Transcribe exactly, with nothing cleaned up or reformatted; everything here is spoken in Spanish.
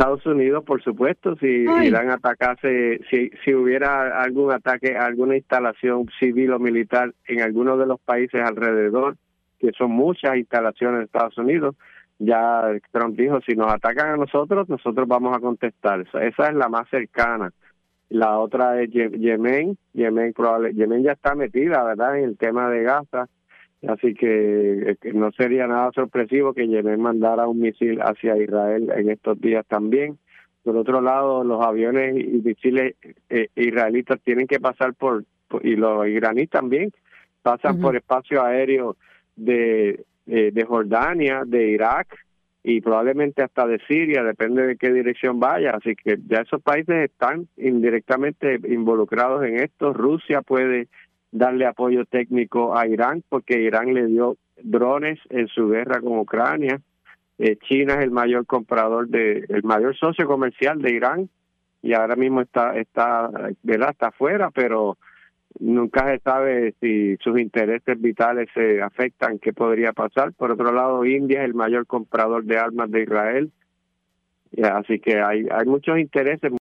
Estados Unidos, por supuesto, si Ay. Irán atacase, si, si hubiera algún ataque a alguna instalación civil o militar en alguno de los países alrededor, que son muchas instalaciones de Estados Unidos, ya Trump dijo, si nos atacan a nosotros, nosotros vamos a contestar. Esa, esa es la más cercana. La otra es Ye- Yemen, Yemen probable, Yemen ya está metida, ¿verdad?, en el tema de Gaza, así que, eh, que no sería nada sorpresivo que Yemen mandara un misil hacia Israel en estos días también. Por otro lado, los aviones y misiles eh, israelitas tienen que pasar por, por- y los iraníes también, pasan Ujú. por espacio aéreo de, eh, de Jordania, de Irak, y probablemente hasta de Siria, depende de qué dirección vaya. Así que ya esos países están indirectamente involucrados en esto. Rusia puede darle apoyo técnico a Irán porque Irán le dio drones en su guerra con Ucrania. Eh, China es el mayor comprador, de el mayor socio comercial de Irán, y ahora mismo está, está, ¿verdad?, está afuera, pero nunca se sabe si sus intereses vitales se afectan, qué podría pasar. Por otro lado, India es el mayor comprador de armas de Israel, y así que hay, hay muchos intereses.